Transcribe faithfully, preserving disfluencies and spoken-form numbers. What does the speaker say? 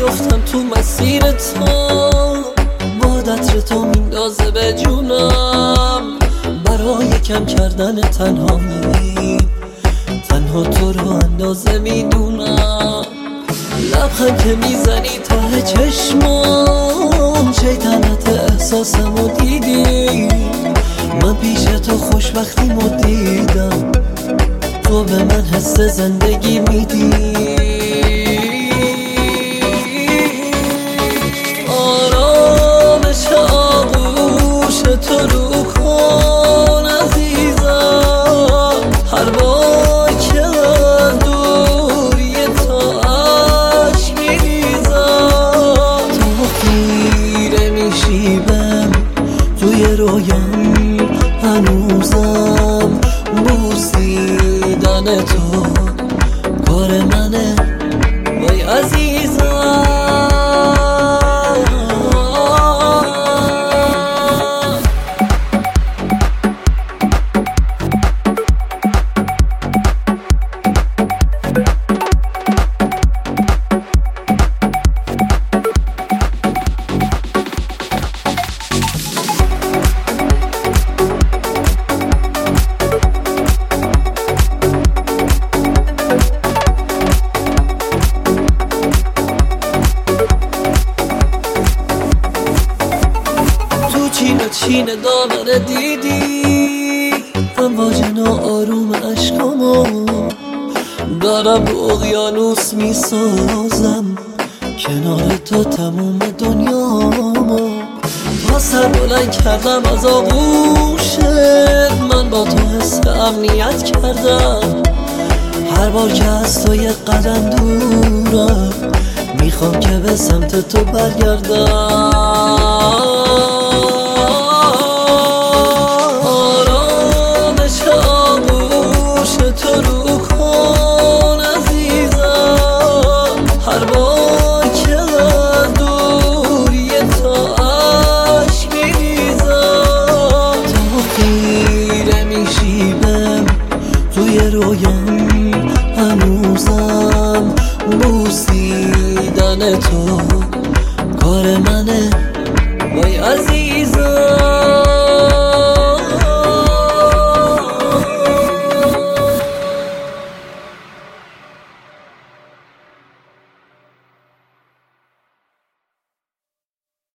بیفتم تو مسیر تو، باد عطر تو میندازه به جونم. برای کم کردن تنهایی تنها تو رو اندازه میدونم. لبخند که میزنی ته چشمام، شیطنت احساسمو دیدی. من پیش تو خوشبختیمو دیدم، تو به من حس زندگی میدی. آرامش آغوش تو رو کن عزیزم، هر بار که از دوری تو عشق میریزم. تو خیره میشیبم توی رویام، هنوزم بوسیدن تو کار منه وای عزیزم. چین چین دامنه دیدی، امواج ناآروم عشقامو دارم رو اقیانوس میسازم. کنار تو تموم دنیامو تا سر بلند کردم از آغوشت. من با تو حس امنیت کردم، هر بار که از تو یک قدم دورم میخوام که به سمت تو برگردم. توی رویام هنوزم بوسیدن تو کار منه وای عزیز.